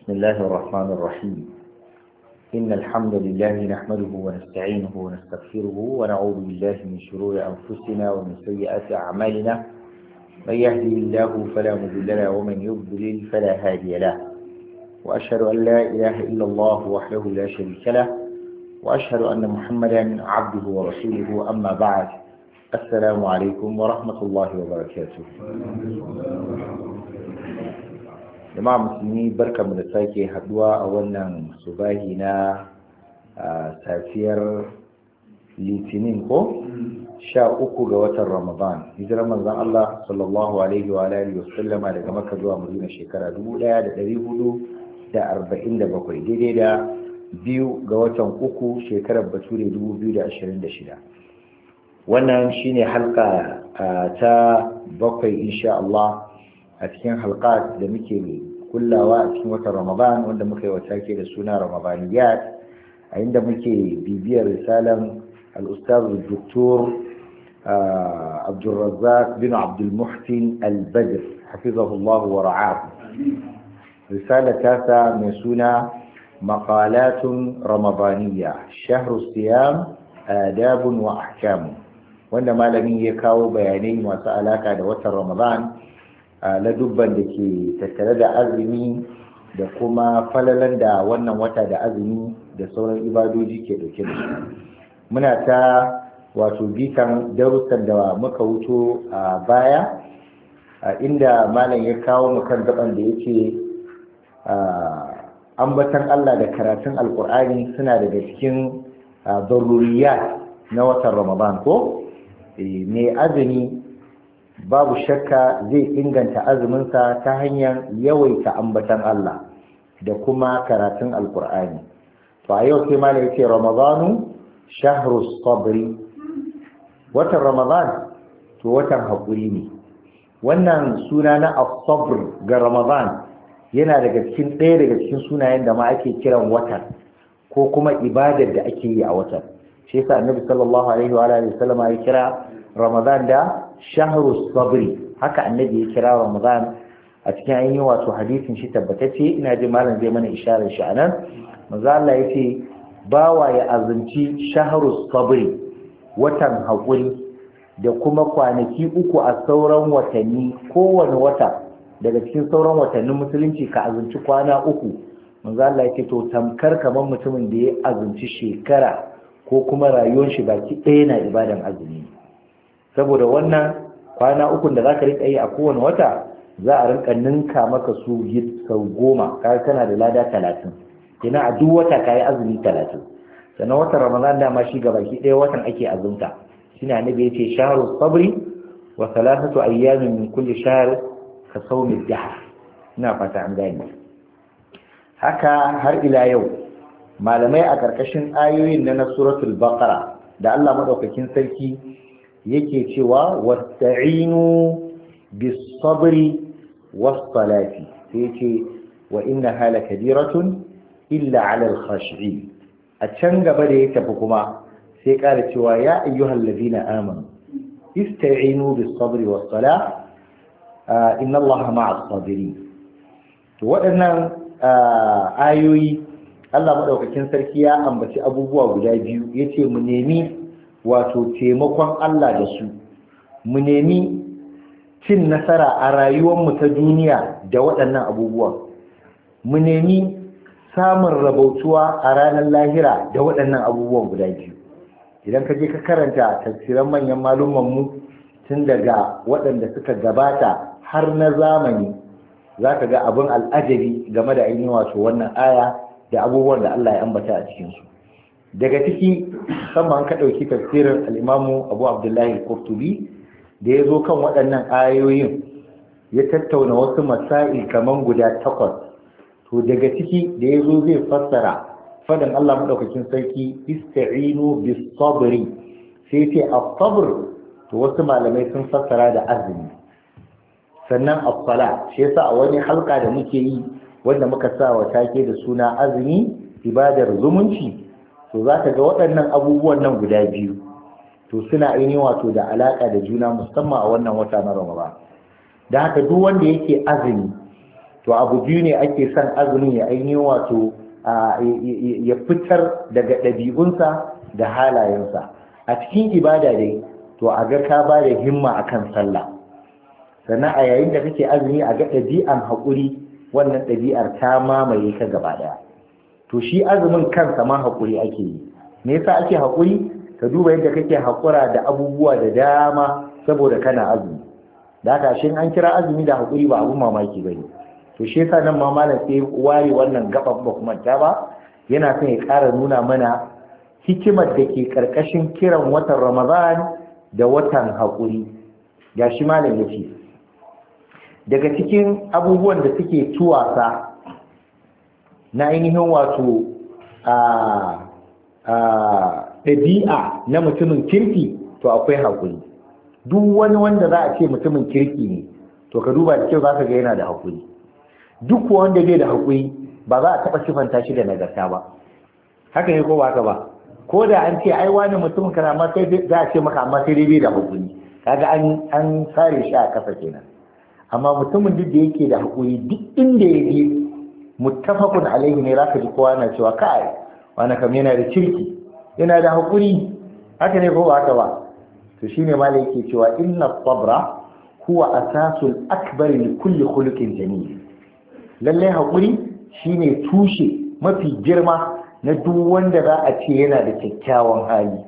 بسم الله الرحمن الرحيم إن الحمد لله نحمده ونستعينه ونستغفره ونعوذ بالله من شرور أنفسنا ومن سيئات أعمالنا من يهدي الله فلا مضل له ومن يضلل فلا هادي له وأشهد أن لا إله إلا الله وحده لا شريك له وأشهد أن محمدا عبده ورسوله أما بعد السلام عليكم ورحمة الله وبركاته. jama'a musulmi barkamu da sake haduwa a wannan subahi na safiyar litinin ko 13 ga watan ramadan hijirar manzon Allah sallallahu alaihi wa alihi wa sallama daga Makka zuwa Madina shekara 1447 daidai da 2 ga watan uku shekarar Bature 2026. wannan shine halka ta bakwai insha Allah a cikin halqat da muke kullawa a cikin watan Ramadan wanda muka yi wata ke da suna Ramadaniyat, a inda muke bibiyar risalan al-Ustaz Dr. Abdul Razzaq bin Abdul Muhsin Al-Badr hafizahullah wa ra'ahu. Risala ta mai suna Maqalatun Ramadaniyya Shahru Siyam Adabun wa Ahkam, wanda malamin ya kawo bayanai masu alaka da watan Ramadan, ladubban da ke tattare da azumi da kuma falalan da wannan wata da azumi da sauran ibadoji ke dauke da shi. Muna ta wato bitan darussan da muka wuto a baya, inda malam ya kawo mu kan gaban da yake ambatan Allah da karatun alkur'ani suna daga cikin daruriyat na watan Ramadan ko mai azumi babu shakka zai inganta azuminsa ta hanyar yawaita ambatan Allah da kuma karatun alkur'ani. To a yau sai malai yace Ramadanu shahru sabri, watan Ramadan to watan hakuri ne. Wannan suna na as-sabr ga Ramadan yana daga cikin ɗaya daga cikin sunayen da ma ake kiran watan ko kuma ibadar da ake yi a watan. Shi yasa Annabi sallallahu alaihi wa alihi wasallam ya kira Ramadan da shahru sabri, haka annabi ya kira Ramadan a cikin ainihin wato hadisin shi tabbatacce. Ina ji malam zai mana isharar shi anan. Manzo Allah yace bawa ya azumci shahru sabri, watan hakuri, da kuma kwanaki uku a sauran watanni. Kowane wata daga cikin sauran watannin musulunci ka azumci kwana uku. Manzo Allah yace to tamkar kaman mutumin da ya azumci shekara ko kuma rayuwar shi baki ɗaya na ibadan azumi. Saboda wannan kwana ukun da zaka rika yi a kowane wata za a rinka ninka maka su sau 10, kai kana da lada 30. Kina a duk wata kai azumi 30. Sannan watan Ramadan da ma shi gabaki ɗaya watan ake azumta. Shine annabi yace shahru sabri wa thalathatu ayyamin min kulli shahr ka sawmi dahr. Ina fata an gane. Haka har ila yau malamai a karkashin ayoyin na suratul baqara da Allah madaukakin sarki yake cewa wasta'inu bis-sabri was-salati, sai yake wa innaha lakabiratun illa 'alal khashi'in. A can gaba da ya tafi kuma sai ƙara cewa ya ayyuhallazina amanu ista'inu bis-sabri was-salah innallaha ma'as-sabirin. To waɗannan ayoyi Allah madaukakin sarki ya ambaci abubuwa guda biyu, yace mu nemi wato taimakon Allah da su, mu nemi cin nasara a rayuwarmu ta duniya da waɗannan abubuwan, mu nemi samun rabautuwa a ranar lahira da waɗannan abubuwan guda biyu. Idan ka je ka karanta tafsiran manyan malumanmu tun daga waɗanda suka gabata har na zamani, za ka ga abin al'ajabi game da ainihin wato wannan aya da abubuwan da Allah ya ambata a cikinsu. Daga ciki musamman ka ɗauki tafsirin al'imamu Abu Abdullahi Qurtubi da ya zo kan waɗannan ayoyin ya tattauna wasu masail kaman guda 8. To daga ciki da ya zo zai fassara faɗin Allah maɗaukakin sarki ista'inu bis sabri, sai ce as-sabr to wasu malamai sun fassara da azumi. Sannan as-sala, shi yasa a wani halka da muke yi wanda muka sa wa take da suna azumi ibadar zumunci, to za ka ga waɗannan abubuwan nan guda biyu to suna ainihin wato da alaƙa da juna musamman a wannan wata na Ramadan. Da haka duk wanda yake azumi to to abu biyu ne ake son azumin ya ainihin wato ya fitar daga ɗabi'unsa da halayensa a cikin ibada dai to a ga ka ba da himma akan sallah, sannan a yayin da kake azumi a ga ɗabi'an haƙuri, wannan ɗabi'ar ta mamaye ka gaba ɗaya. To shi azumin kansa ma haƙuri ake yi. Me yasa ake haƙuri? Ka duba yadda kake haƙura da abubuwa da dama saboda kana azumi. Da haka shin an kira azumi da haƙuri ba abun mamaki bane. To shi yasa nan ma malam sai ware wannan gaban ba kuma ta ba, yana son ya ƙara nuna mana hikimar da ke ƙarƙashin kiran watan Ramadan da watan haƙuri. Gashi malam ya ce daga cikin abubuwan da suke tuwasa na ainihin wato ɗabi'a na mutumin kirki, to akwai haƙuri. Duk wani wanda za a ce mutumin kirki ne, to ka duba da kyau za ka ga yana da haƙuri. Duk wanda bai da haƙuri ba za a taɓa sifanta shi da nagarta ba. Haka ne ko ba haka ba? Ko da an ce ai wani mutumin kana ma sai za a ce maka amma sai dai bai da haƙuri. Kaga an sare shi a ƙasa kenan. Amma mutumin duk da yake da haƙuri duk inda ya je muttafaqun alaihi ne zaka ji kowa na cewa kai wani kam yana da kirki, yana da haƙuri. Haka ne ko ba haka ba? To shine malai yake cewa inna sabra huwa asasul akbar li kulli khuluqin jamil. Lalle haƙuri shine tushe mafi girma na duk wanda za a ce yana da kyakkyawan hali.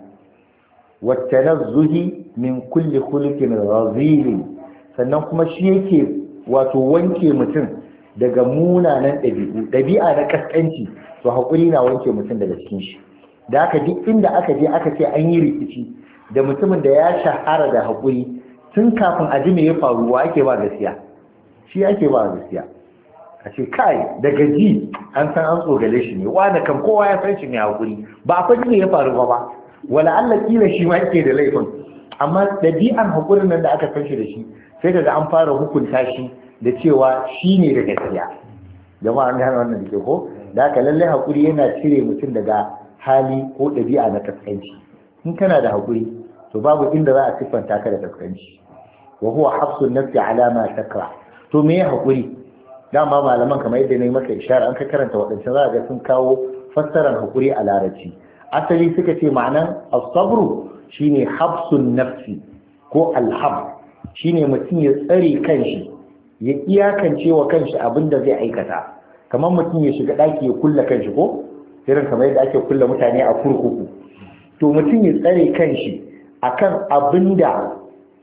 Wa tanazzuhi min kulli khuluqin razil, sannan kuma shi yake wato wanke mutum daga munanan ɗabi'a na kaskanci, to haƙuri na wanke mutum daga cikin shi. Da haka duk inda aka je aka ce an yi rikici da mutumin da ya shahara da haƙuri, tun kafin a ji me ya faru wa ake ba gaskiya, shi ake ba gaskiya. A ce kai daga ji an san an tsogale shi ne, wanda kan kowa ya san shi ne haƙuri, ba a faɗi me ya faru ba wala Allah kila shi ma yake da laifin, amma ɗabi'an haƙurin nan da aka san shi da shi sai kaga an fara hukunta shi da cewa shi ne da gaskiya. Jama'a an gane wannan da ke ko? Da haka lallai haƙuri yana cire mutum daga hali ko ɗabi'a na kaskanci. In kana da haƙuri to babu inda za a siffanta ka da kaskanci. Wa huwa hafsun nafsi ala ma takra. To me ya haƙuri? Dama malaman kamar yadda na yi maka ishara an ka karanta waɗancan za a ga sun kawo fassarar haƙuri a larabci. Asali suka ce ma'anan as-sabru shine hafsun nafsi ko alhab, shine mutum ya tsare kanshi, ya iyakance wa kanshi abin da zai aikata. Kamar mutum ya shiga ɗaki ya kulla kanshi ko irin kamar yadda ake kulla mutane a kurkuku. To mutum ya tsare kanshi akan abin da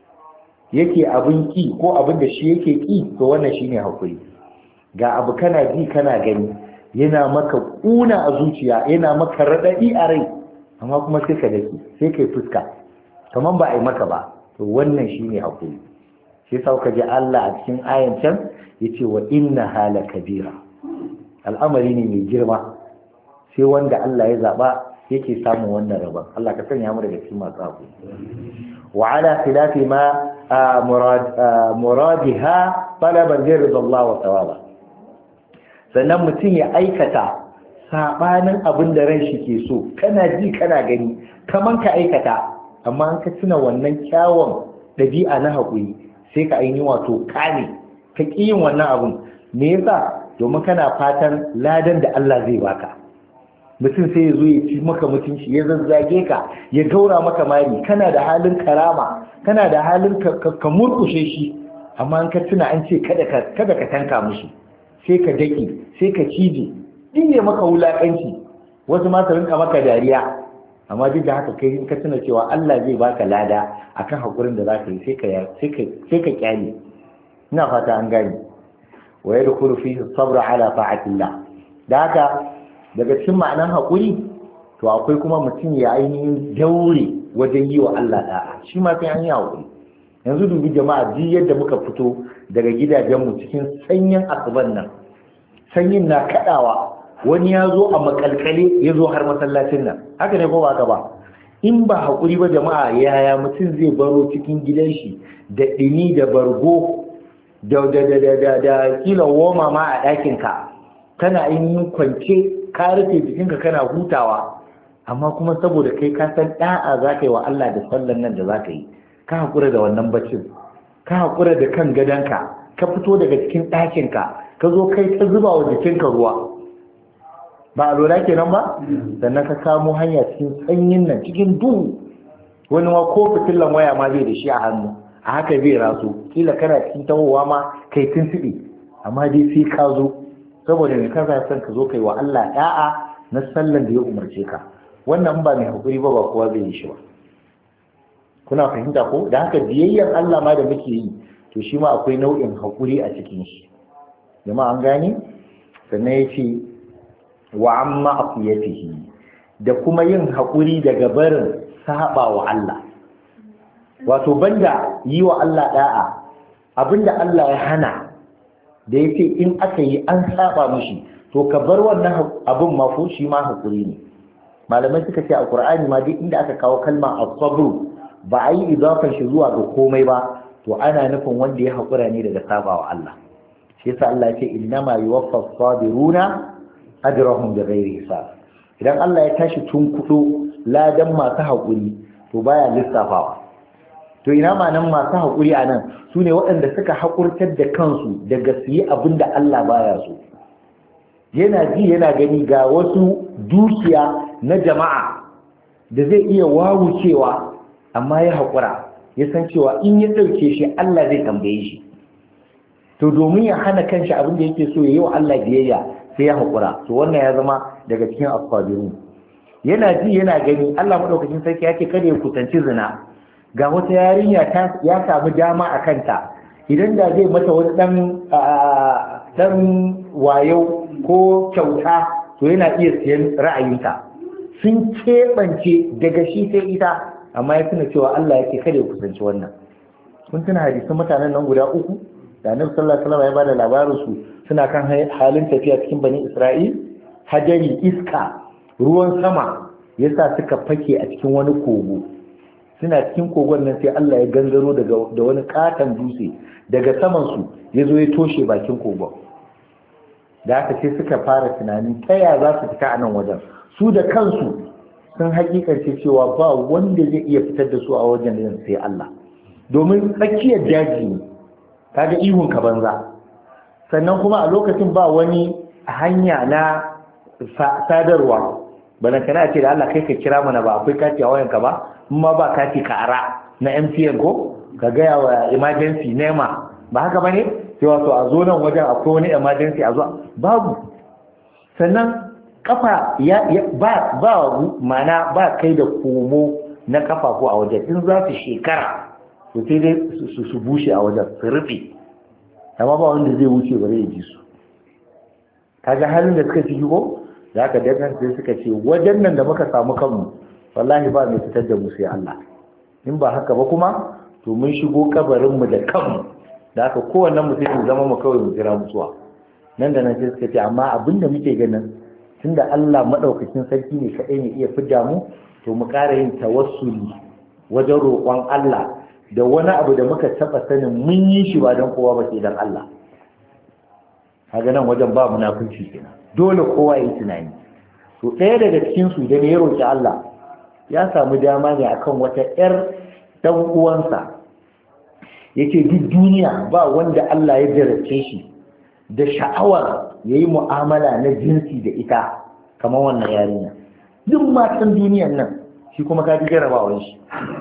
yake abin ki ko abin da shi yake ki, to wannan shine haƙuri. Ga abu kana ji kana gani yana maka kuna a zuciya, yana maka raɗaɗi a rai, amma kuma sai ka daki, sai kai fuska kamar ba a yi maka ba, to wannan shine haƙuri. Shi yasa ka ji Allah a cikin ayan can yace wa inna hala kabira, al'amari ne mai girma, sai wanda Allah ya zaba yake samun wannan rabon. Allah ka sanya mu daga cikin masu haƙuri. Wa ala khilafi ma muradiha talaban ridallah wa thawaba, sannan mutum ya aikata sabanin abin da ran shi ke so, kana ji kana gani kaman ka aikata, amma an ka tuna wannan kyawun ɗabi'a na haƙuri sai ka aini wato kame ka ƙi yin wannan abun. Me yasa? Domin kana fatan ladan da Allah zai baka. Mutum sai ya zo ya ci maka mutunci, ya zazzage ka, ya gaura maka mari, kana da halin karama, kana da halin ka murkushe shi, amma an ka tuna an ce kada ka tanka mushi, sai ka daki, sai ka cije, din ya maka wulakanci, wasu ma su rinka maka dariya, amma duk da haka kai ka tuna cewa Allah zai baka lada akan hakurin da zaka yi, sai ka kyale. Ina fata an gani. Wa yadkhulu fihi as-sabr ala ta'atillah. Da haka daga cikin ma'anar hakuri to akwai kuma mutum ya ainihin daure wajen yi wa Allah da'a, shi ma sai an yi hakuri. Yanzu dubi jama'a ji yadda muka fito daga gidajenmu cikin sanyin asuban nan, sanyin na kadawa, wani ya zo a makalkale ya zo har masallacin nan, haka ne ko ba haka ba? In ba haƙuri ba jama'a, yaya mutum zai baro cikin gidan shi da ɗini da bargo da kila woma ma a ɗakinka, kana ainihin kwance ka rufe jikinka kana hutawa, amma kuma saboda kai ka san ɗa'a za ka yi wa Allah da sallan nan da za ka yi, ka haƙura da wannan baccin, ka haƙura da kan gadonka, ka fito daga cikin ɗakinka ka zo kai ta zuba wa jikinka ruwa ba alwala kenan ba sannan ka kamo hanya cikin sanyin nan cikin duhu wani ma ko fitilan waya ma zai da shi a hannu a haka zai raso kila kana cikin tawowa ma kai tuntuɓe amma dai sai ka zo saboda ne ka san ka zo kai wa Allah da'a na sallan da ya umarce ka wannan ba mai hakuri ba kowa zai yi shi ba kuna fahimta ko da haka biyayyar Allah ma da muke yi to shi ma akwai nau'in hakuri a cikin shi jama'a an gane sannan ya ce wa amma afiyatihi da kuma yin hakuri daga barin saba wa Allah wato banda yi wa Allah da'a abinda Allah ya hana da yake in aka yi an saba mishi to ka bar wannan abin ma ko shi ma hakuri ne malamai suka ce a Qur'ani ma duk inda aka kawo kalma as-sabr ba a yi idafan shi zuwa ga komai ba to ana nufin wanda ya hakura ne daga saba wa Allah shi yasa Allah ya ce innama yuwaffas sabiruna ajrahum bighairi hisab idan Allah ya tashi tunkudo ladan masu hakuri to baya lissafawa to ina ma nan masu hakuri anan sune waɗanda suka hakurtar da kansu daga su yi abin da Allah baya so yana ji yana gani ga wasu dukiya na jama'a da zai iya wawucewa amma ya haƙura ya san cewa in ya ɗauke shi Allah zai tambaye shi to domin ya hana kanshi abin da yake so ya yi wa Allah biyayya sai ya haƙura to wannan ya zama daga cikin asfabiru yana ji yana gani Allah madaukakin sarki ya ce kada ya kusanci zina ga wata yarinya ya samu dama a kanta idan da zai mata wani dan wayo ko kyauta to yana iya siyan ra'ayinta sun keɓance daga shi sai ita amma ya tuna cewa Allah yake kada ya kusanci wannan kun tuna hadisin mutanen nan guda uku da Annabi sallallahu alaihi wasallam ya bada labarin su suna kan halin tafiya cikin bani Isra'il hadari iska ruwan sama yasa suka fake a cikin wani kogo suna cikin kogon nan sai Allah ya gangaro da wani katon dutse daga saman su yazo ya toshe bakin kogon da aka ce suka fara tunanin ta ya za su fita a nan wajen su da kansu sun hakikance cewa ba wanda zai iya fitar da su a wajen da sai Allah domin tsakiyar daji ne kaga ihun ka banza sannan kuma a lokacin ba wani hanya na sadarwa bana kana ce da Allah kai ka kira mana ba akwai kati a wayanka ba amma ba kati ka ara na MTN ko ka gaya wa emergency nema ba haka bane cewa to a zo nan wajen akwai wani emergency a zuwa babu sannan kafa ba mana ba kai da komo na kafa ko a wajen in za su shekara to sai dai su bushe a wajen su rufe amma ba wanda zai wuce bare ya ji su kaga halin da suka ciki ko da aka dangan sai suka ce wajen nan da muka samu kanmu wallahi ba mai fitar da mu sai Allah in ba haka ba kuma to mun shigo kabarin mu da kanmu da aka kowannen mu sai mu zama mu kawai mu jira mutuwa nan da nan sai suka ce amma abinda muke ganin tunda Allah madaukakin sarki ne kadai ne iya fidda mu to mu ƙara yin tawassuli wajen roƙon Allah da wani abu da muka taba sanin mun yi shi ba don kowa ba sai dan Allah kaga nan wajen ba munafunci kenan dole kowa ya yi tunani to ɗaya daga cikin su da ne ya roƙi Allah ya samu dama ne akan wata ƴar dan uwansa yake duk duniya ba wanda Allah ya jarabce shi da sha'awar yayi mu'amala na jinsi da ita kamar wannan yarinya duk matan duniyan nan shi kuma ka ji jarabawan shi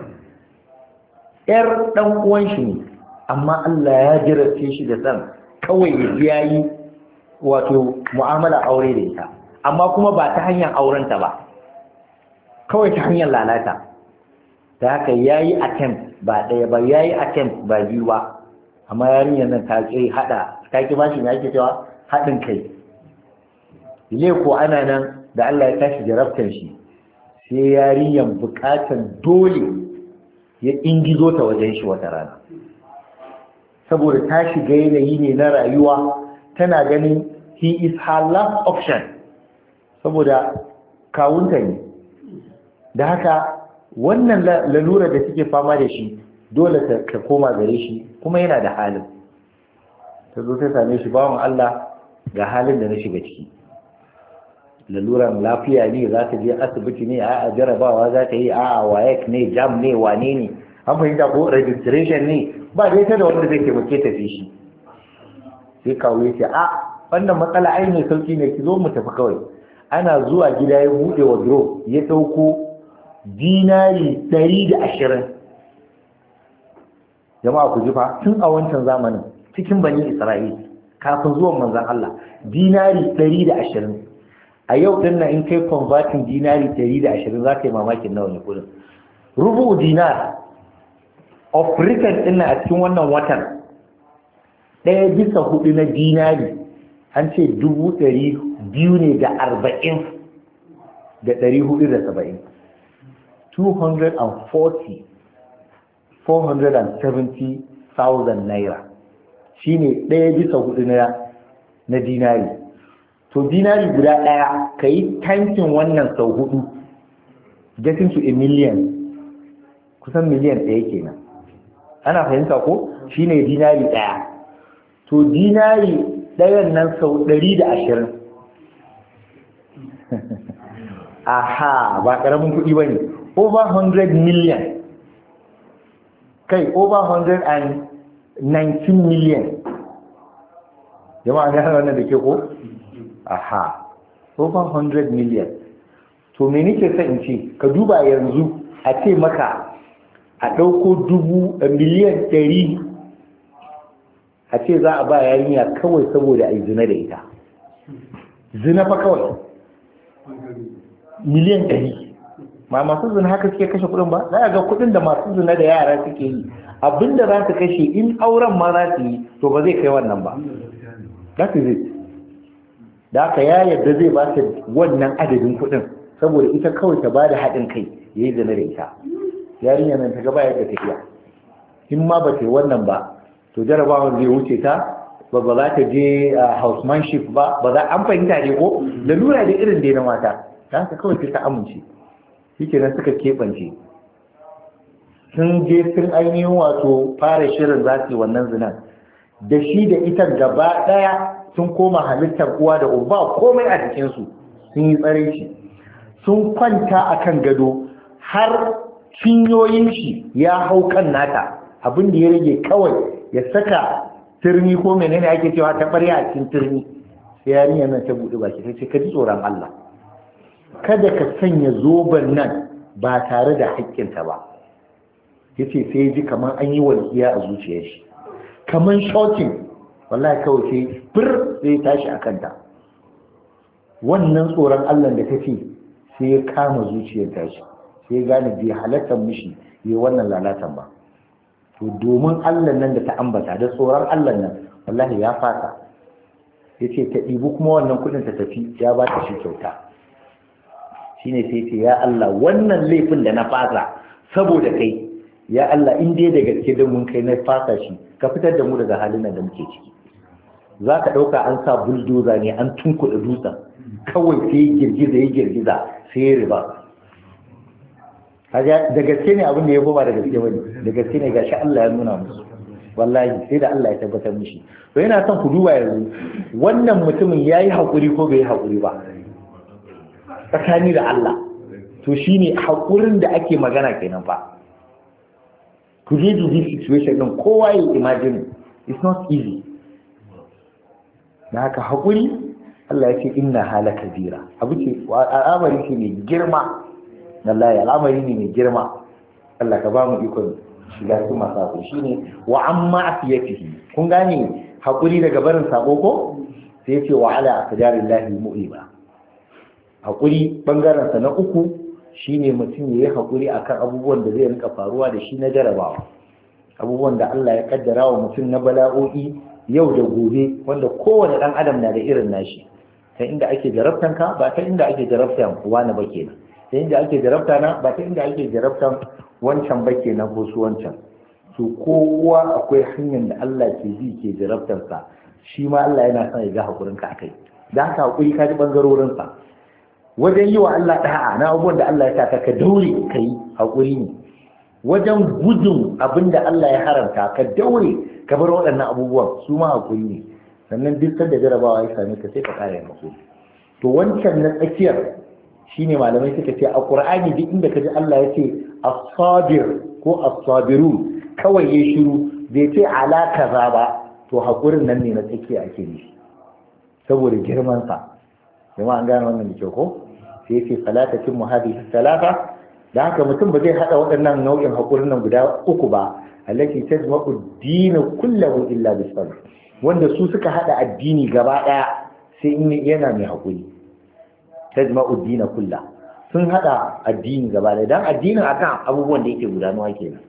ƴar dan uwan shi ne amma Allah ya jarabce shi da san kawai ya yi wato mu'amala aure da ita amma kuma ba ta hanyar aurenta ba kawai ta hanyar lalata da haka yayi attempt ba ɗaya ba yayi attempt ba biyu ba amma yarinyar nan ta ce ta ki bashi ne ake cewa haɗin kai ile ko ana nan da Allah ya tashi jarabtar shi sai yarinyar bukatan dole ya ingizo ta wajen shi wata rana saboda ta shiga yanayi ne na rayuwa tana ganin he is her last option saboda kawunta ne da haka wannan lalura da suke fama da shi dole ta koma gare shi kuma yana da halin ta zo ta same shi bawan Allah ga halin da na shiga ciki laluran lafiya ne za ta je asibiti ne a jarabawa za ta yi a wayek ne jam ne wane ne an fahimta ko registration ne ba dai ta da wanda zai taimake ta fi shi sai kawo ya ce wannan matsala ai mai sauki ne, ki zo mu tafi kawai. Ana zuwa gida ya bude wardrobe ya dauko dinari 120. Jama'a ku ji fa, tun a wancan zamanin cikin bani Isra'ila kafin zuwan manzon Allah, dinari 120. A yau din nan in kai converting dinari 120 za ka yi mamakin nawa ne kudin. Rubu dinar of return din a cikin wannan watan 1/4 na dinari an ce 240 ne da 470. 470,000 naira shine 1/4 na dinari. To dinari guda ɗaya ka yi tankin wannan sau 4, getting to a million, kusan miliyan 1 kenan. Ana fahimta ko? Shine dinari ɗaya. To dinari ɗayan nan sau 120. Aha, ba ƙaramin kuɗi ba ne. Over 100 million. Kai, over 119 million. Jama'a ga wannan da ke ko? Aha, over 100 million. To me nake son in ce, ka duba yanzu a ce maka a ɗauko miliyan 100 a ce za a ba yarinya kawai saboda a yi zina da ita. Zina fa kawai. Miliyan 100. Ma masu zina haka suke kashe kuɗin ba? Za a ga kuɗin da masu zina da yara suke yi. Abinda za su kashe in auren ma za su yi, to ba zai kai wannan ba. That is it. Da aka ya yadda zai ba ta wannan adadin kuɗin saboda ita kawai ta ba da haɗin kai ya yi zina da ita. Yarinya nan ta gaba yadda tafiya. In ma ba ta yi wannan ba, to jarabawan zai wuce ta, ba za ta je housemanship ba za an fahimta ne ko da lura da irin da na mata. Ta haka kawai ta amince. Shi kenan suka keɓance. Sun je sun ainihin wato fara shirin za su yi wannan zinan. Da shi da ita gaba ɗaya sun koma halittar uwa da uba komai a jikinsu sun yi tsare shi. Sun kwanta a kan gado har cinyoyin shi ya hau kan nata, abin da ya rage kawai ya saka turmi ko menene ake cewa ta ɓarya a cikin turmi. Sai yarinyar nan ta buɗe baki ta ce ka ji tsoron Allah, kada ka sanya zoben nan ba tare da haƙƙinta ba. Yace sai ya ji kamar an yi walƙiya a zuciyar shi, kamar shocking. Wallahi kawai sai fir sai tashi a kanta. Wannan tsoron Allah da take sai ya kama zuciyar tashi, sai ya gane bai halatta mishi yi wannan lalatan ba. To domin Allah nan da ta ambata da tsoron Allah nan wallahi ya fasa. Yace ta ɗibi kuma wannan kuɗin ta tafi, ya ba ta shi kyauta. Shine sai ce ya Allah wannan laifin da na fasa saboda kai, ya Allah in dai da gaske da mun kai na fasa shi, ka fitar da mu daga halin da muke ciki. Za ka ɗauka an sa buldoza ne an tunkuɗa dutsen, kawai sai ya girgiza sai ya riba. Da gaske ne abin da ya goma da gaske wani, da gaske ne gashi Allah ya nuna musu. Wallahi sai da Allah ya tabbatar mishi. To yana son ku duba yanzu wannan mutumin ya yi haƙuri ko bai yi haƙuri ba tsakani da Allah. To shine haƙurin da ake magana kenan fa. To je to this situation din kowa ya imagine it's not easy. Da haka haƙuri Allah ya ce inna hala kabira, abu ce al'amari ce mai girma. Wallahi al'amari ne mai girma. Allah ka ba mu ikon shiga cikin masu haƙuri. Shine wa amma afiyatihi, kun gane haƙuri daga barin sako ko? Sai ya ce wa ala aqdarillahi mu'iba. Haƙuri bangaren sa na uku shine mutum ya yi haƙuri akan abubuwan da zai rinka faruwa da shi na jarabawa, abubuwan da Allah ya kaddara wa mutum na bala'o'i yau da gobe, wanda kowane ɗan adam na da irin nashi. Ta inda ake jarabtan ka ba ta inda ake jarabtan wani ba kenan, ta inda ake jarabta na ba ta inda ake jarabtan wancan ba kenan ko su wancan. To kowa akwai hanyar da Allah ke bi ke jarabtansa, shi ma Allah yana son ya ga haƙurinka a kai. Da haka haƙuri ka ji ɓangarorinsa. Wajen yi wa Allah ɗa'a na abubuwan da Allah ya saka ka daure ka yi haƙuri ne. Wajen gudun abin da Allah ya haramta ka daure ka bar waɗannan abubuwan, su ma haƙuri ne. Sannan duk sanda jarabawa ya same ka sai ka ƙara yin haƙuri. To wancan na tsakiyar shine malamai suka ce a Qur'ani duk inda ka ji Allah ya ce as-sabir ko as-sabirun kawai ya shiru bai ce ala kaza ba, to haƙurin nan ne na tsakiya ake nufi. saboda girman sa kuma an gane wannan da kyau ko sai yace salatatin muhadith salata da haka mutum ba zai hada waɗannan nau'in hakurin nan guda uku ba allati tajma'u ad-din kullahu illa bis-sabr wanda su suka hada addini gaba daya sai in yana mai hakuri tajma'u ad-din kullahu sun hada addini gaba daya dan addinin akan abubuwan da yake gudanuwa kenan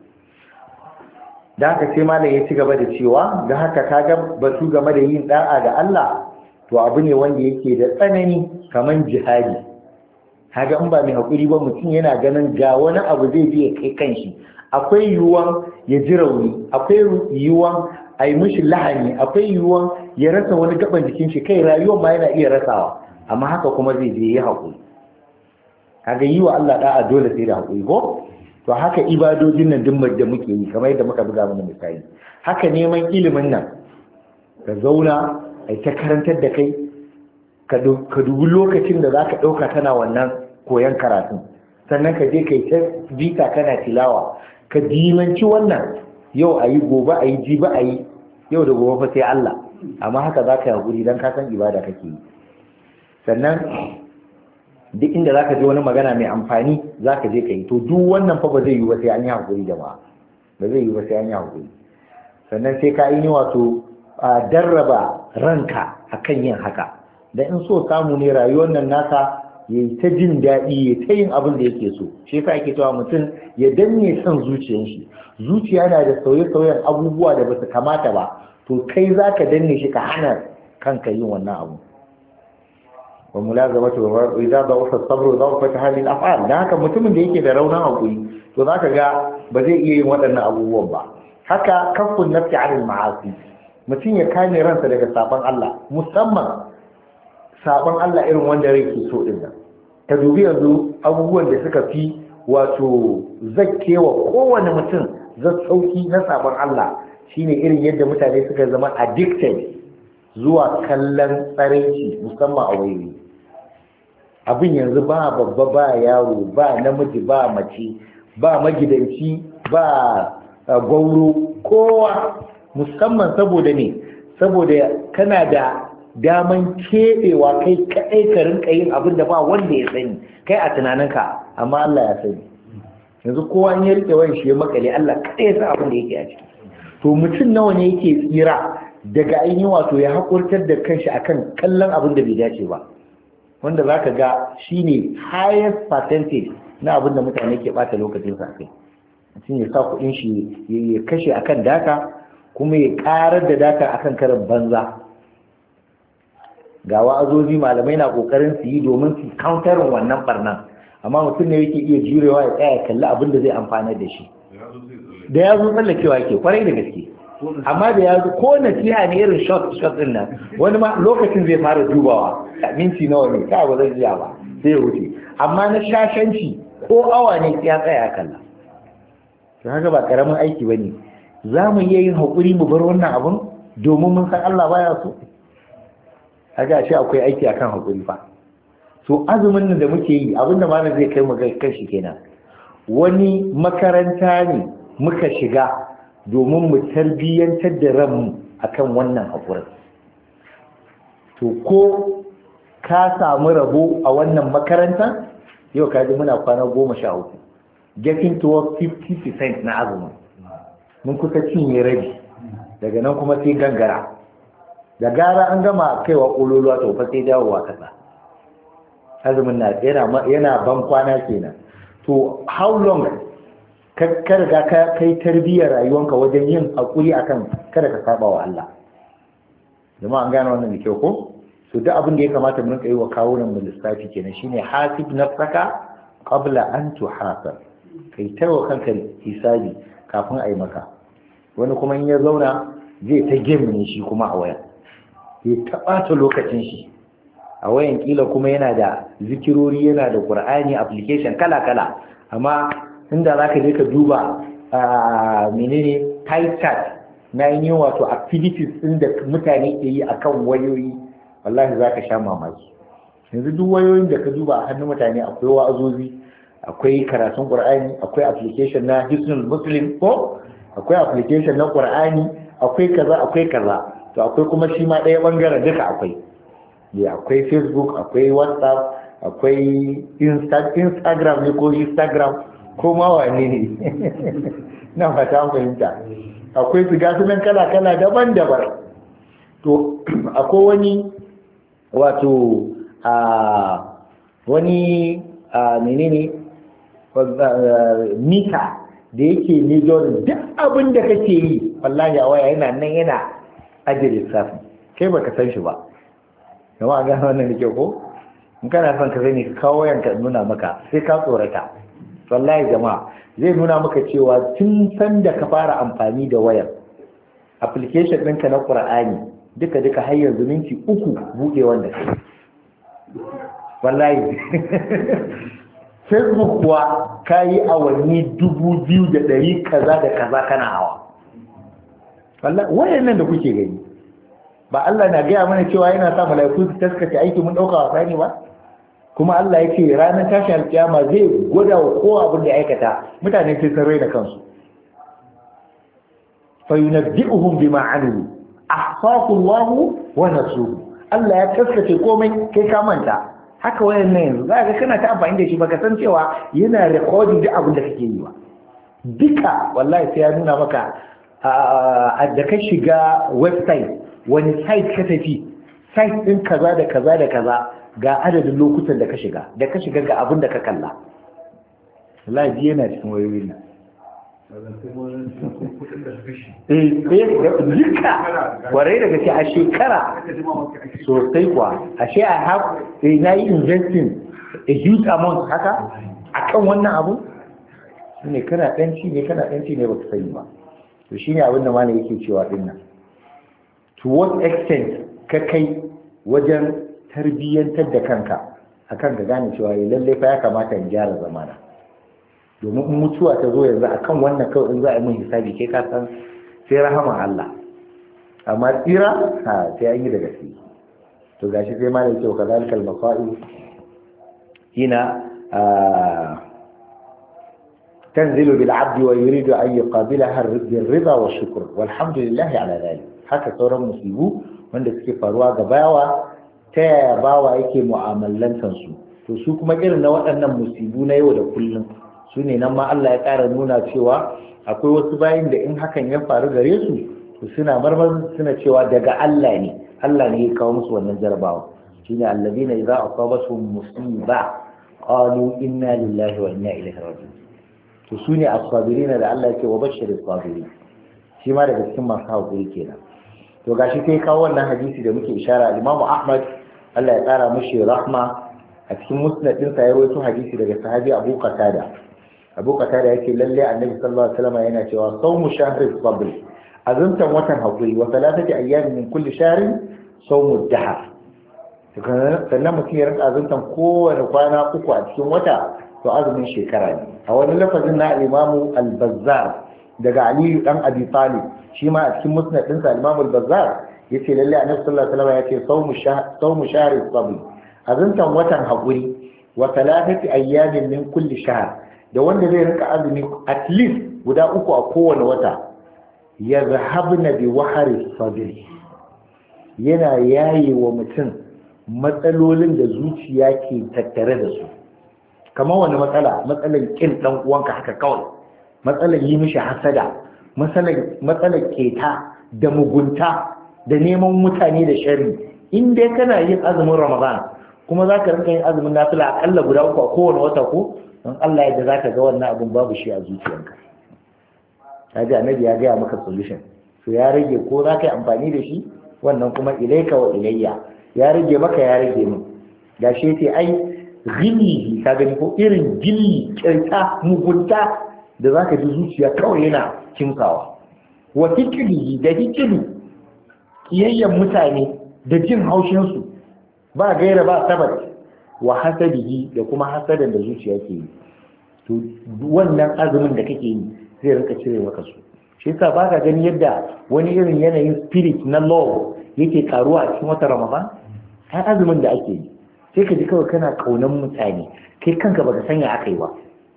da haka sai malam ya ci gaba da cewa da haka kaga batu game da yin da'a ga Allah to abu ne wanda yake da tsanani kaman jihadi kaga in ba mai hakuri ba mutum yana ganin ga wani abu zai je ya kai kanshi akwai yiwuwan ya ji rauni akwai yiwuwan a yi mishi lahani akwai yiwuwan ya rasa wani gaban jikin shi kai rayuwar ma yana iya rasawa amma haka kuma zai je ya haƙuri kaga yi wa Allah da'a dole sai da haƙuri ko to haka ibadojin nan duk da muke yi kamar yadda muka buga mana misali haka neman ilimin nan ka zauna ai ta karantar da kai ka dubi lokacin da zaka ɗauka kana wannan koyon karatu sannan ka je kai ta bita kana tilawa ka dimanci wannan yau ayi gobe ayi jibi ayi yau da gobe fa sai Allah amma haka zaka yi hakuri dan ka san ibada kake yi sannan duk inda zaka je wani magana mai amfani zaka je kai to duk wannan fa ba zai yi ba sai an yi hakuri jama'a ba zai yi ba sai an yi hakuri sannan sai ka yi wato darraba ranka akan yin haka dan in so samu ne rayuwar nan naka ya yi ta jin daɗi ya ta yin abin da yake so shi yasa ake cewa mutum ya danne son zuciyar shi zuciya na da sauye-sauyen abubuwa da basu kamata ba to kai za ka danne shi ka hana kanka yin wannan abu wa mulazamatu wa idza da'afa sabru da'afa halil af'al dan haka mutumin da yake da raunin hakuri to zaka ga ba zai iya yin waɗannan abubuwan ba haka kaffun nafsi 'anil ma'asi mutum ya kame ransa daga saban Allah musamman sabon Allah irin wanda rai ke so din nan ta dubi yanzu abubuwan da suka fi wato zakkewa kowane mutum sauki na sabon Allah shine irin yadda mutane suka zama addicted zuwa kallon tsaraici musamman a wayoyi abin yanzu ba babba ba yaro ba namiji ba mace ba magidanci ba gwauro kowa musamman saboda ne saboda kana da daman keɓewa kai kaɗai ka rinka yin abin da ba wanda ya sani kai a tunaninka amma Allah ya sani yanzu kowa in ya rike wani shi ya makale Allah kaɗai ya san abin da yake a ciki to mutum nawa ne yake tsira daga ainihin wato ya haƙurtar da kanshi akan kallon abin da bai dace ba wanda za ka ga shine highest percentage na abin da mutane ke ɓata lokacin sa kai mutum ya sa kuɗin shi ya kashe akan data kuma ya ƙarar da data akan karin banza ga wa'azozi malamai na kokarin su yi domin su counterin wannan barnan amma mutum ne yake iya jurewa ya tsaya kalli abin da zai amfana da shi da ya zo tsallakewa yake kwarai da gaske amma da ya zo ko nasiha ne irin shot din nan wani ma lokacin zai fara dubawa minti nawa ne ka ba zai jiya ba sai ya wuce amma na shashanci ko awa ne ya tsaya kalla to haka ba karamin aiki bane za mu iya yin haƙuri mu bar wannan abun domin mun san Allah baya so kaga shi akwai aiki akan hakuri fa so azumin nan da muke yi abinda malam zai kai mu ga kanshi kenan wani makaranta ne muka shiga domin mu tarbiyyantar da ranmu akan wannan hakurin to ko ka samu rabo a wannan makaranta yau ka ji muna kwana 13 getting towards 50% na azumi mun kusa cinye rabi daga nan kuma sai gangara da gara an gama kaiwa kololuwa to fa sai dawowa kasa azumin na yana ban kwana kenan to how long ka riga ka kai tarbiyyar rayuwanka wajen yin hakuri akan kada ka saba wa Allah jama'a an gane wannan da kyau ko so duk abin da ya kamata mu rinka yi wa kawunan mu lissafi kenan shine hasib nafsaka qabla an tuhasab kai tawo kanka hisabi kafin a yi maka wani kuma in ya zauna zai ta game ne shi kuma a waya ya taɓata lokacin shi a wayan kila kuma yana da zikirori yana da Qur'ani application kala-kala amma inda za ka je ka duba menene time chart na yin wato activities ɗin da mutane ke yi akan wayoyi wallahi za ka sha mamaki yanzu duk wayoyin da ka duba a hannun mutane akwai wa'azozi akwai karatun Qur'ani akwai application na Hisnul Muslim ko akwai application na Qur'ani akwai kaza to akwai kuma shi ma ɗaya ɓangaren duka akwai akwai Facebook, akwai WhatsApp, akwai Instagram ne ko Instagram ko ma wane ne na fata fahimta. Akwai su gasu nan kala-kala daban-daban. To akwai wani wato wani menene mita da yake ne duk abin da kake yi wallahi a waya yana nan yana ajiye lissafi, kai baka san shi ba. Yama a gano wannan da ke ko in kana son ka sani ka kawo wayanka nuna maka sai ka tsorata. Wallahi jama'a zai nuna maka cewa tun san da ka fara amfani da wayar application ɗinka na Qur'ani duka har yanzu minti 3 buɗe wanda kai. Wallahi Facebook kuwa kayi awanni 2,100 kaza da kaza kana hawa. Wallahi wayan nan da kuke gani ba Allah na gaya mana cewa yana sa mala'iku su taskace aiki mun dauka wasa ne ba, kuma Allah yake ranar tashin alkiyama zai gwada wa kowa abin da aikata, mutane sai sun raina kansu. Fa yunabbi'uhum bima amilu ahsaqu Allahu wa nasuhu. Allah ya taskace komai kai ka manta. Haka wayan nan yanzu za ka kana ta amfani da shi baka san cewa yana recording duk abin da kake yi ba. Duka wallahi sai ya nuna maka da ka shiga website wani site ka tafi, site din kaza da kaza da kaza ga adadin lokutan da ka shiga ga abin da ka kalla. Wallahi yana cikin wayoyin nan. Duka warai daga ce a shekara sosai kuwa ashe I have na yi investing a huge amount haka akan wannan abu ne kana ɗanci ne ba ka sani ba. To shi ne abin da mana yake cewa ɗin nan, to what extent ka kai wajen tarbiyyantar da kanka akan ka gane cewa lallai fa ya kamata in gyara zamana, domin in mutuwa ta zo yanzu akan wannan kawai in za a yi min hisabi kai ka san sai rahama Allah, amma tsira sai an yi da gaske. to gashi sai ma da yake kazalika al-masa'ib hina تنزل بالعبد ويريد أن يقابلها بالرضا والشكر والحمد لله على ذلك. haka sauran musibu wanda suke faruwa ga bawa ta yaya bawa yake mu'amalantar su, to su kuma irin na waɗannan musibu na yau da kullum su ne nan ma Allah ya ƙara nuna cewa akwai wasu bayin da in hakan ya faru gare su to suna marmar suna cewa daga Allah ne ya kawo musu wannan jarabawa. shine alladina idza asabatuhum musiba qalu inna lillahi wa inna ilaihi raji'un. to su ne as-sabirina da Allah yake wa bashir as-sabirin, shi ma daga cikin masu haƙuri kenan. to gashi sai kawo wannan hadisi da muke ishara Imam Ahmad Allah ya tsara mishi rahma a cikin musnad din sa ya rawaito hadisi daga sahabi Abu Qatada yake lalle Annabi sallallahu alaihi wasallam yana cewa sawmu shahri sabr, azumtan watan haƙuri, wa salatati ayyamin min kulli shahrin sawmu dahar. sannan mutum ya rinka azumtan kowane kwana 3 a cikin wata to azumin shekara ne. a wani lafazin na Imam al-Bazzar daga Aliyu dan Abi Talib shi ma a cikin musnad din sa Imam al-Bazzar yace lalle Annabi sallallahu alaihi wasallam yace sawmu shahri sabr, azumtan watan haƙuri, wa thalathati ayyamin min kulli shahr, da wanda zai rinka azumi at least guda 3 a kowane wata, yazhabna bi wahri sabr, yana yaye wa mutum matsalolin da zuciya ke tattare da su. kamar wani matsalar kin dan uwanka haka kawai, matsalar yi mishi hasada, matsalar keta da mugunta da neman mutane da sharri. in dai kana yin azumin Ramadan kuma za ka rinka yin azumin nafila akalla guda 3 a kowane wata ko don Allah yadda za ka ga wannan abin babu shi a zuciyarka. kaji Annabi ya gaya maka solution, so ya rage ko za ka yi amfani da shi wannan kuma ilaika wa ilayya, ya rage maka ya rage min. da shi ce ai gilli ka gani ko irin gilli kyauta mugunta da zaka ji zuciya kawai yana kinkawa, wa hikili da hikilu kiyayyen mutane da jin haushin su ba gaira ba sabat, wa hasadihi da kuma hasadan da zuciya ke yi. to wannan azumin da kake yi zai rinka cire maka su. shi yasa baka gani yadda wani irin yanayin spirit na law yake karuwa a cikin wata Ramadan. ai azumin da ake yi sai ka ji kawai kana kaunan mutane, kai kanka baka sanya aka yi ba.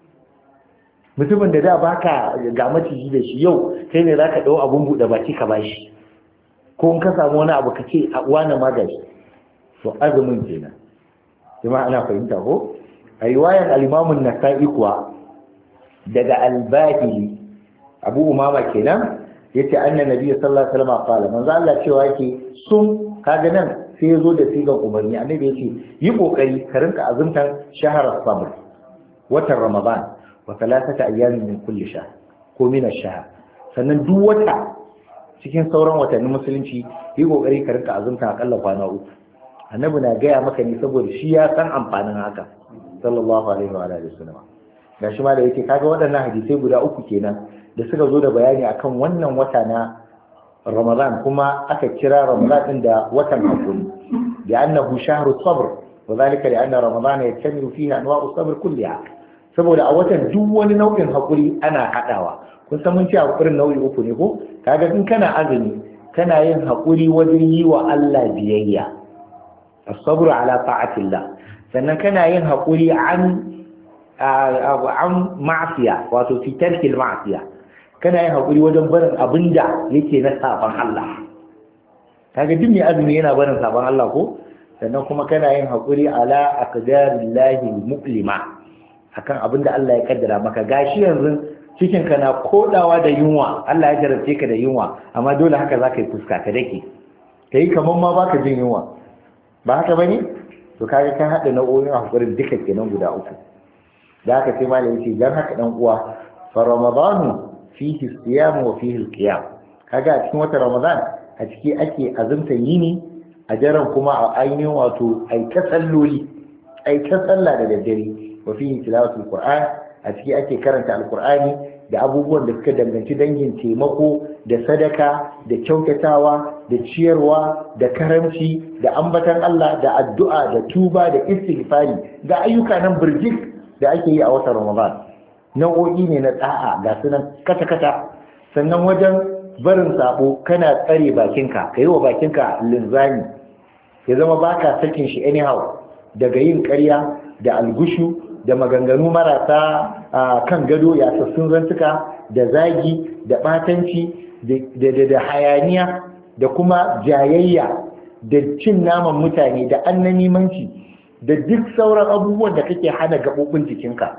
mutumin da da baka ga maciji da shi yau kai ne zaka dau abun bude baki ka bashi, ko in ka samu wani abu ka ce wani magani. to azumin kenan kuma ana fahimta ko a riwayar al-Imam an-Nasa'i kuwa daga al-Bahili Abu Umama kenan yace anna nabiy sallallahu alaihi wasallam qala manzo Allah cewa yake sun kaga nan sai yazo da sigan umarni annabi yace yi kokari ka rinka azumtan shahar sabr watan ramadan wa thalathata ayyamin min kulli shahr ko min ash-shahr sannan duk wata cikin sauran watannin musulunci yi kokari ka rinka azumtan akalla kwana uku annabi na gaya maka ne saboda shi ya san amfanin haka sallallahu alaihi wa alihi wasallam gashi ma da yake kaga waɗannan hadisai guda uku kenan da suka zo da bayani akan wannan wata na Ramadan kuma aka kira Ramadan din da watan hakuri da annahu shahru sabr wa zalika li anna Ramadan yatamilu fihi anwa'u sabr kulliha saboda a watan duk wani nau'in hakuri ana hadawa kun san mun ce hakurin nau'i uku ne ko kaga in kana azumi kana yin hakuri wajen yi wa Allah biyayya as-sabr ala ta'atillah sannan kana yin hakuri an ma'asiya wato fi tarkil ma'asiya kana yin haƙuri wajen barin abin da yake na saban Allah kaga duk mai azumi yana barin saban Allah ko sannan kuma kana yin haƙuri ala aqdarillahi muqlima akan abin da Allah ya kaddara maka gashi yanzu cikin ka na kodawa da yunwa Allah ya jarabce ka da yunwa amma dole haka zaka yi fuska ka dake kai kaman ma baka jin yunwa ba haka bane to kaga ka hada nau'o'in haƙurin duka kenan guda uku da haka sai malami ce dan haka dan uwa fa ramadanu fihi siyam wa fihi alqiyam kaga a cikin watan ramadan a ciki ake azumta yini a daren kuma a ainihin wato ai ta salloli ai ta sallah da daddare wa fihi tilawatul qur'an a ciki ake karanta alqur'ani da abubuwan da suka danganci dangin taimako da sadaka da kyautatawa da ciyarwa da karamci da ambatan Allah da addu'a da tuba da istighfari da ayyuka nan birjik da ake yi a watan ramadan nau'o'i ne na da'a ga sunan kata-kata sannan wajen barin sabo kana tsare bakinka ka yi wa bakinka linzami ya zama baka sakin shi anyhow daga yin ƙarya da algushu da maganganu marasa kan gado ya sassun zantuka da zagi da batanci da hayaniya da kuma jayayya da cin naman mutane da annamimanci da duk sauran abubuwan da kake hana gaɓoɓin jikinka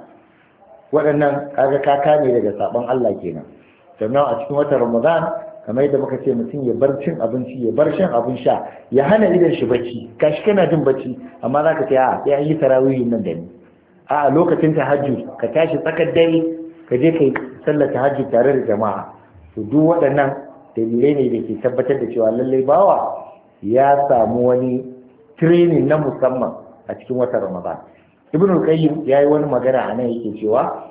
waɗannan kaga kaka ne daga sabon Allah kenan sannan a cikin watan Ramadan kamar yadda muka ce mutum ya bar cin abinci ya bar shan abin sha ya hana idan shi bacci kashi kana jin bacci amma zaka ce a ya yi tarawihin nan da ni a lokacin tahajjud ka tashi tsakar dare ka je kai sallar tahajjud tare da jama'a to duk waɗannan dalilai ne da ke tabbatar da cewa lallai bawa ya samu wani training na musamman a cikin watan Ramadan ibn al-qayyim yayi wani magana a nan yake cewa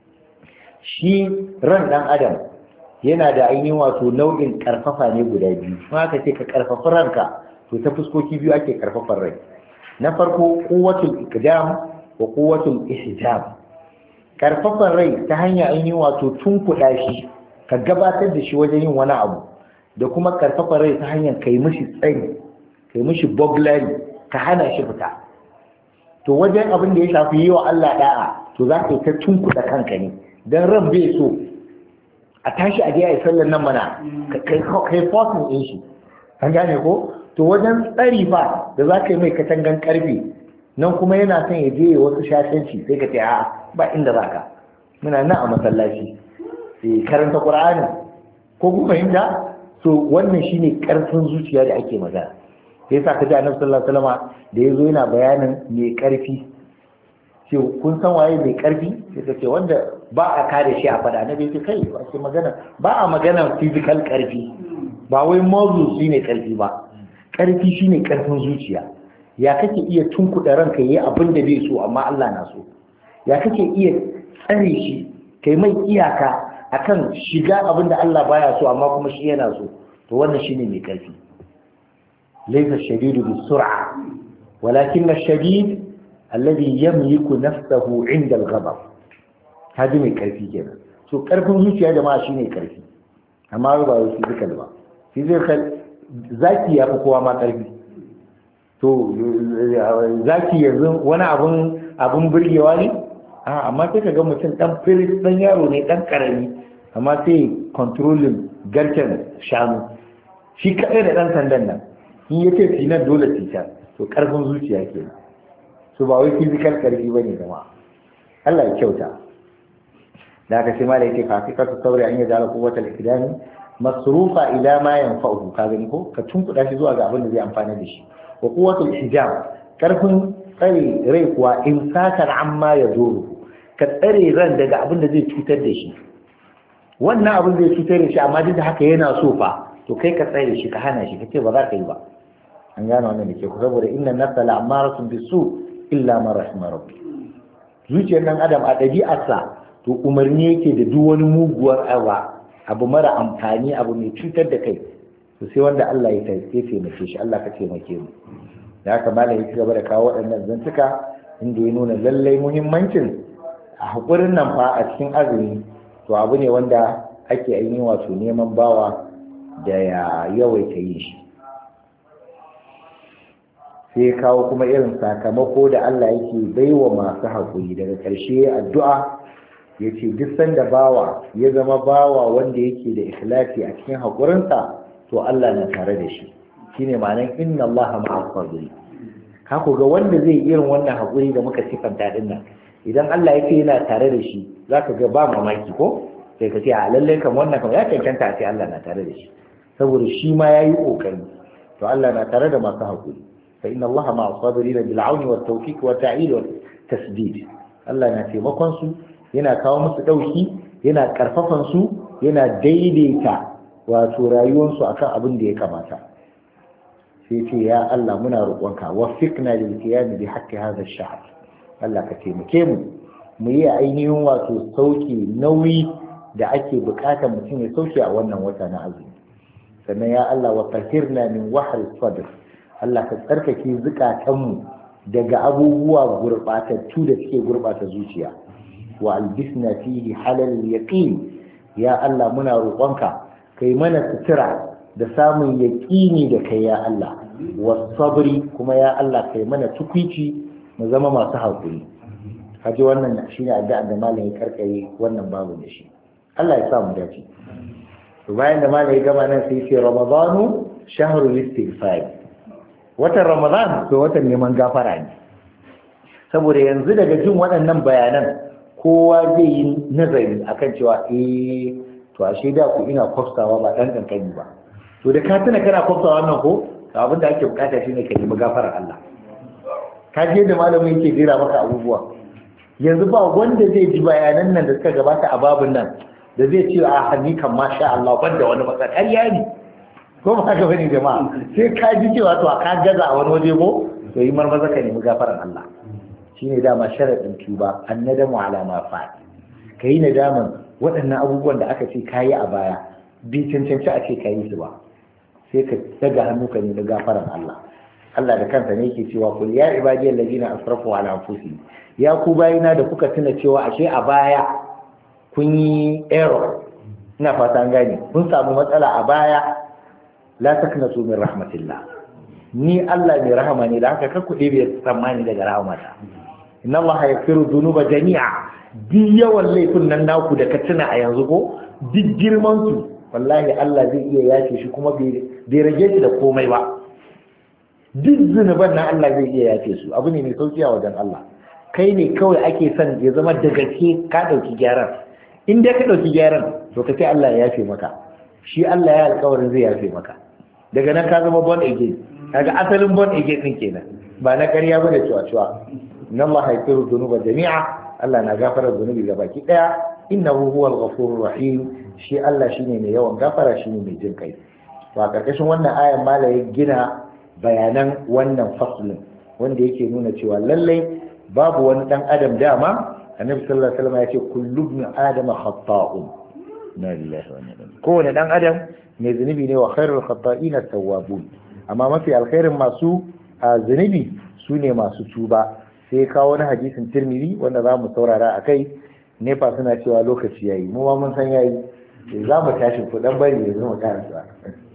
shi ran dan adam yana da ainihin wato nau'in karfafa ne guda biyu kuma aka ce ka karfafa ranka to ta fuskoki biyu ake karfafan rai na farko quwwatul iqdam wa quwwatul ihjam karfafan rai ta hanya ainihin wato tunkuɗa shi ka gabatar da shi wajen yin wani abu da kuma karfafan rai ta hanyar kai mishi tsari kai mishi burglary ka hana shi fita to wajen abin da ya shafi yi wa Allah da'a to za ka yi ta tunkuɗa kanka ne don ran bai so a tashi a je a yi sallar nan mana kai fosin ɗin shi an gane ko to wajen tsari fa da za ka yi mai katangan karfe nan kuma yana son ya je wasu shashanci sai ka ce a ba inda za ka muna nan a masallaci karanta ƙur'ani ko ku fahimta so wannan shine ƙarfin zuciya da ake magana sai yasa ka ji annabi sallallahu alaihi wasallam da yazo yana bayanin mai karfi ce kun san waye mai karfi sai ka ce wanda ba a kare shi a fada na bai ce kai ba sai magana ba a magana physical karfi ba wai muscle shine karfi ba karfi shine karfin zuciya ya kake iya tunkuɗa ranka yayi abin da bai so amma Allah na so ya kake iya tsare shi kai mai iyaka akan shiga abin da Allah baya so amma kuma shi yana so to wannan shine mai karfi laysa ash-shadidu bis-sur'a walakin ash-shadid alladhi yamliku nafsahu 'inda al-ghadab hadi mai karfi kenan so karfin zuciya jama'a shine karfi amma ba wai physical ba physical zaki ya fi kowa ma karfi to zaki yanzu wani abun burgewa ne amma sai ka ga mutum dan firis dan yaro ne dan karami amma sai controlling garken shanu shi kadai da dan sandan nan in yace tinan dole tita to to karfin zuciya kenan su ba wai physical karfi bane jama'a Allah ya kyauta da aka ce mala yake haqiqatu sabri an yaj'ala quwwatal ikdami masrufa ila ma yanfa'uhu ka gani ko ka tunkuda shi zuwa ga abin da zai amfana da shi wa quwwatul hijab karfin tsare rai kuwa imsakan amma yaduru ka tsare ran daga abin da zai cutar da shi wannan abin zai cutar da shi amma duk da haka yana so fa to kai ka tsare shi ka hana shi kace ba za ka yi ba an gano wannan da ke ku saboda inna nafsa la'amaratun bisu illa man rahima rabbi zuciyar dan adam a ɗabi'arsa to umarni yake da duk wani muguwar abu mara amfani abu mai cutar da kai to sai wanda Allah ya taimake shi Allah ka taimake mu da haka malam ya ci gaba da kawo waɗannan zantuka inda ya nuna lallai muhimmancin a haƙurin nan fa a cikin azumi to abu ne wanda ake ainihin wato neman bawa da ya yawaita yin shi sai ya kawo kuma irin sakamako da Allah yake baiwa masu haƙuri daga ƙarshe addu'a ya ce duk sanda bawa ya zama bawa wanda yake da ikhlasi a cikin haƙurinsa to Allah na tare da shi shine ma'anar inna Allah ma'as sabiri ka ku ga wanda zai irin wannan haƙuri da muka sifanta din nan idan Allah ya ce yana tare da shi zaka ga ba mamaki ko sai ka ce a lalle kan wannan kan ya cancanta a ce Allah na tare da shi saboda shi ma yayi kokari to Allah na tare da masu haƙuri fa inna Allah ma'as sabirin bil auni wat tawfiq wa ta'il wa tasdid Allah na taimakon su yana kawo musu dauki yana karfafan su yana daidaita wato rayuwarsu akan abin da ya kamata sai ce ya Allah muna roƙonka waffiqna lil qiyam bi haqqi hadha ash-sha'r Allah ka taimake mu yi ainihin wato sauki nauyi da ake bukatar mutum ya sauke a wannan wata na azumi sannan ya Allah wa tahirna min wahri sadr Allah ka tsarkake zukatanmu daga abubuwa gurbatattu da suke gurbata zuciya wa albisna fihi halal yaqin ya Allah muna roƙonka kai mana sutura da samun yaƙini da kai ya Allah wasabri kuma ya Allah kai mana tukwici mu zama masu haƙuri haji wannan shine addu'a da malam ya karkare wannan babu da shi Allah ya sa mu dace to bayan da malam ya gama nan sai ce ramadanu shahrul istighfar watan ramadan to watan neman gafara ne saboda yanzu daga jin waɗannan bayanan kowa zai yi nazari akan cewa to ashe da ku ina kwafsawa ba dan kankani ba to da ka tuna kana kwafsawa wannan ko abin da ake bukata shine ka nemi gafarar Allah ka je da malamin yake jira maka abubuwa yanzu ba wanda zai ji bayanan nan da suka gabata a babun nan da zai ce a hanni kan masha Allah banda wani matsala ƙarya ne ko ba ka bane jama'a sai ka ji cewa to ka gaza a wani waje ko to yi marmaza ka nemi gafarar Allah shine dama sharadin tuba annadamu ala ma fa kai nadaman waɗannan abubuwan da aka ce kayi a baya bi cancanci a ce kayi su ba sai ka daga hannu ka nemi gafaran Allah Allah da kansa ne yake cewa kul ya ibadiyal ladina asrafu ala anfusihim ya ku bayina da kuka tuna cewa ashe a baya kun yi error ina fata an gane kun samu matsala a baya la taknatu min rahmatillah ni Allah mai rahama ne da haka kar ku ɗebe tsammani daga rahmata inna Allah yaghfiru dhunuba jami'a duk yawan laifin nan naku da ka tuna a yanzu ko duk girman su wallahi Allah zai iya yace shi kuma bai rage shi da komai ba duk zunuban nan Allah zai iya yace su abu ne mai sauki a wajen Allah kai ne kawai ake son ya zama da gaske ka dauki gyaran in dai ka dauki gyaran to ka ce Allah ya yafe maka shi Allah ya alƙawarin zai yafe maka daga nan ka zama born again kaga asalin born again din kenan ba na ƙarya ba da cewa inna Allah yaghfiru dhunuba jami'a Allah na gafara zunubi ga baki daya innahu huwal ghafurur rahim shi Allah shine mai yawan gafara shine mai jin kai to a karkashin wannan ayan mala ya gina bayanan wannan faslin wanda yake nuna cewa lallai babu wani dan adam dama annabi sallallahu alaihi wasallam ya ce kullu ibn adam khata'un na lillahi wa inna ilaihi kowane dan adam mai zunubi ne wa khairul khata'ina tawwabun amma mafi alkhairin masu zunubi sune masu tuba sai kawo wani hadisin Tirmidhi wanda za mu saurara a kai nefa suna cewa lokaci yayi mu ma mun san yayi za mu tashi ku dan bari yanzu mu karanta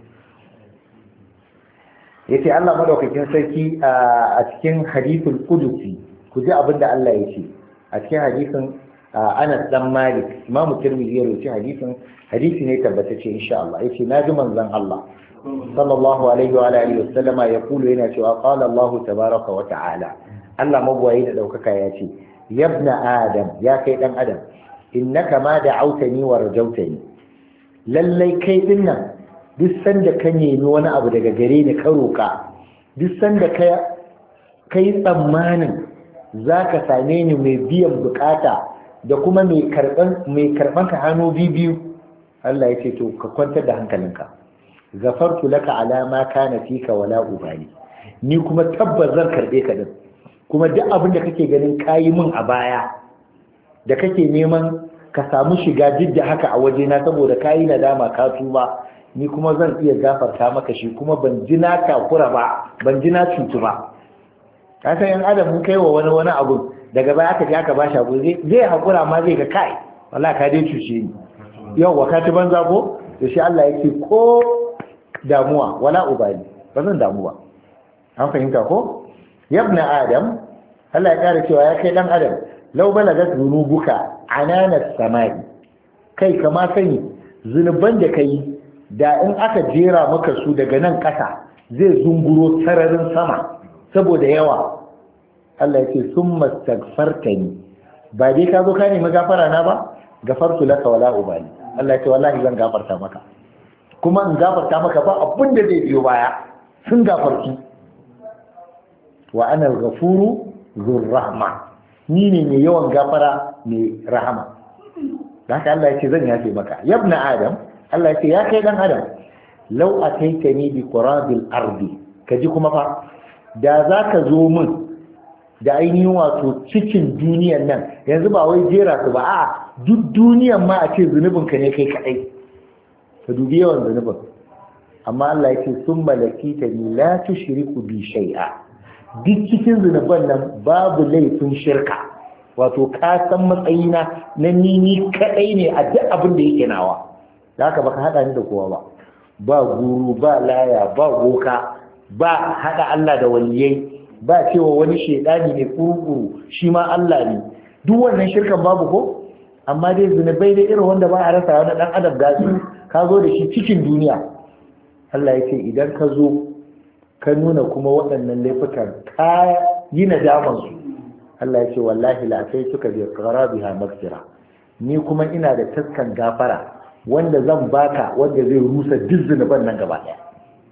yace Allah madaukakin sarki a cikin hadithul qudusi ku ji abinda Allah ya ce a cikin hadisin Anas dan Malik Imam Tirmidhi ya rawaita hadisi ne tabbatacce insha Allah yace naji manzon Allah sallallahu alaihi wa alihi wasallama ya kulu yana cewa qala Allah tabaraka wa ta'ala Allah magwayi da daukaka ya ce yabna adam ya kai dan adam innaka ma da'awtani wa rajautani lallai kai dinnan duk sanda ka nemi wani abu daga gare ni ka roka duk sanda ka yi tsammanin za ka same ni mai biyan bukata da kuma mai karɓan ka hannu biyu Allah ya ce to ka kwantar da hankalinka gafartu laka alama kana fika wala ubali ni kuma tabbas zan karɓe ka din kuma duk abin da kake ganin kayi min a baya da kake neman ka samu shiga duk da haka a wajena saboda kayi nadama ka tuba ni kuma zan iya gafarta maka shi kuma ban ji na takura ba ban ji na cutu ba ka san yan adam mun kai wa wani abu daga baya aka je aka ba shi abu zai hakura ma zai ga kai wallahi ka dai cuce ni yau wa ka ci banza ko to shi Allah yake ko damuwa wala ubali ba zan damu ba an fahimta ko yabna adam Allah ya kare cewa ya kai dan adam law balagat dhunubuka anana samai kai kama sani zunuban da kai da in aka jera maka su daga nan ƙasa zai zunguro sararin sama saboda yawa Allah ya ce summa astaghfartani ba dai ka zo ka nemi gafara na ba gafartu laka wala ubali Allah ya ce wallahi zan gafarta maka kuma in gafarta maka ba abin da zai biyo baya sun gafarki wa ana al-ghafuru dhur rahma ni ne mai yawan gafara mai rahama haka Allah ya ce zan yafe maka yabna adam Allah ya ce ya kai dan adam law ataitani bi qurabil ardi kaji kuma fa da zaka zo min da ainihin wato cikin duniyan nan yanzu ba wai jera su ba a duk duniyan ma a ce zunubin ka ne kai kadai ka dubi yawan zunubin amma Allah ya ce sun malaki ta ni la tushriku bi shay'a duk cikin zunuban nan babu laifin shirka wato ka san matsayina na ni kadai ne a duk abin da yake nawa da haka baka hada ni da kowa ba ba guru ba laya ba boka ba hada Allah da waliyai ba cewa wani shedani ne kurkuru shi ma Allah ne duk wannan shirkan babu ko amma dai zunubai dai irin wanda ba a rasa wani dan adam gasu ka zo da shi cikin duniya Allah ya ce idan ka zo ka nuna kuma waɗannan laifukan ka yi nadaman su Allah ya ce wallahi la sai suka bi qarabiha maghfira ni kuma ina da taskan gafara wanda zan baka wanda zai rusa duk zunuban nan gaba daya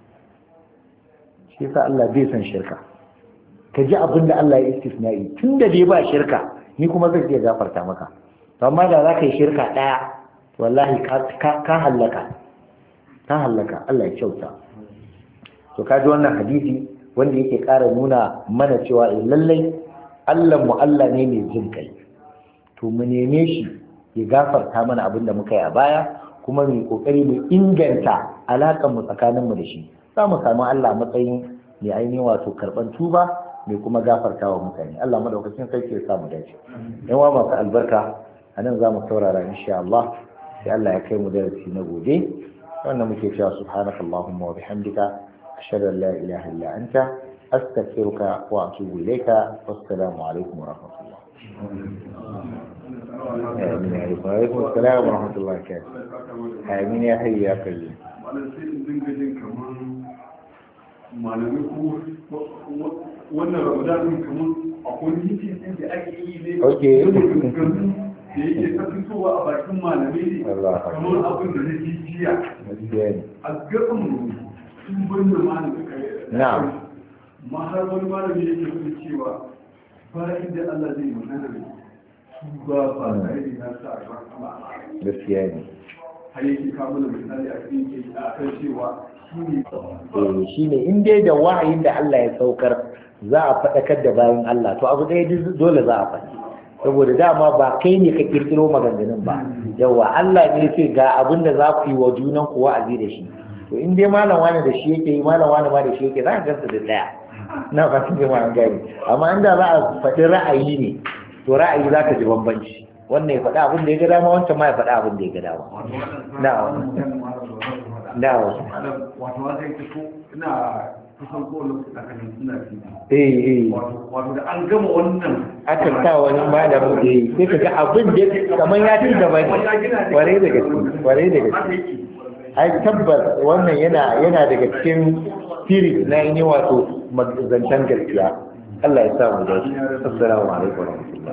shi yasa Allah bai san shirka ka ji abin da Allah ya istisna'i tun da dai ba shirka ni kuma zai iya gafarta maka amma da za ka yi shirka ɗaya wallahi ka hallaka Allah ya kyauta to ka ji wannan hadisi wanda yake ƙara nuna mana cewa lallai Allah mu Allah ne mai jin kai to mu neme shi ya gafarta mana abin da muka yi a baya kuma mu kokari mu inganta alaƙar mu tsakanin mu da shi za mu samu Allah matsayin mai ainihin wato karɓan tuba mai kuma gafarta wa mutane Allah madaukakin sarki ya samu dace yan wa masu albarka anan za mu saurara insha Allah sai Allah ya kai mu darasi na gobe wannan muke cewa subhanakallahumma wa bihamdika ashhadu an la ilaha illa anta astaghfiruka wa atubu ilayka wassalamu alaikum wa rahmatullah آمين وعليكم السلام ورحمة الله وبركاته آمين يا حي يا قيوم malamai ko wannan ramadanin kamar akwai mitin ɗin da ake yi ne da yake ta fitowa a bakin malamai ne kamar abin da na jijiya a gaban sun banda malamai ma har wani malami yake kuma cewa bayan da Allah zai magana da su ba tare da ya sa a ran gaskiya ne har yake kawo da misali a kan cewa shi ne in dai da wahayin da Allah ya saukar za a faɗakar da bayan Allah to abu ɗaya dole za a faɗi saboda dama ba kai ne ka kirkiro maganganun ba yawa Allah ne ce ga abin da za ku yi wa junan ku wa'azi da shi to in dai malam wani da shi yake yi malam wani ma da shi yake za ka gansa da ɗaya na fatan jama'a an gani amma inda za a faɗi ra'ayi ne to ra'ayi za ka ji bambanci wannan ya faɗa abin da ya ga dama wancan ma ya faɗa abin da ya ga dama wato zai fito ina kusan kowane tsakanin suna wato da an gama wannan aka sa wani malamin sai ka ga abin da kamar ya ci gaba ne kware da gaske ai tabbas wannan yana daga cikin spirit na yi wato zancen gaskiya. Allah ya sa mu dace. Assalamu alaikum.